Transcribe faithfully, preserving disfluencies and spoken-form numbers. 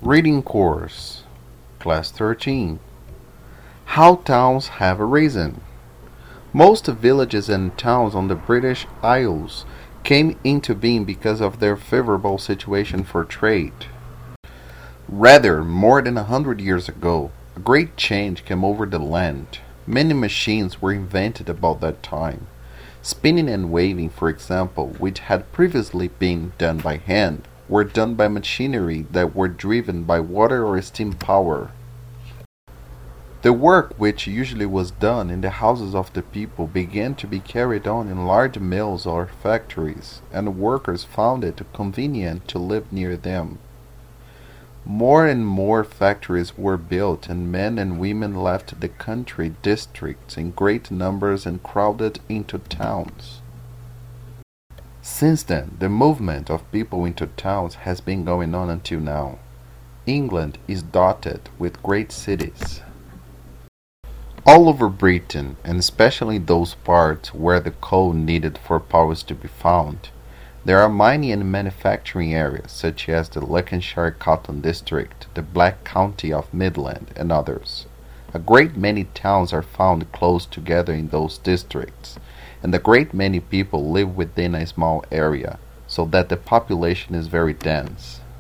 Reading Course, Class thirteen. How Towns Have Arisen. Most villages and towns on the British Isles came into being because of their favorable situation for trade. Rather, more than a hundred years ago, a great change came over the land. Many machines were invented about that time. Spinning and weaving, for example, which had previously been done by hand, were done by machinery that were driven by water or steam power. The work which usually was done in the houses of the people began to be carried on in large mills or factories, and workers found it convenient to live near them. More and more factories were built, and men and women left the country districts in great numbers and crowded into towns. Since then, the movement of people into towns has been going on until now. England is dotted with great cities. All over Britain, and especially those parts where the coal needed for power is to be found, there are mining and manufacturing areas such as the Lancashire Cotton District, the Black County of Midland, and others. A great many towns are found close together in those districts, and a great many people live within a small area, so that the population is very dense.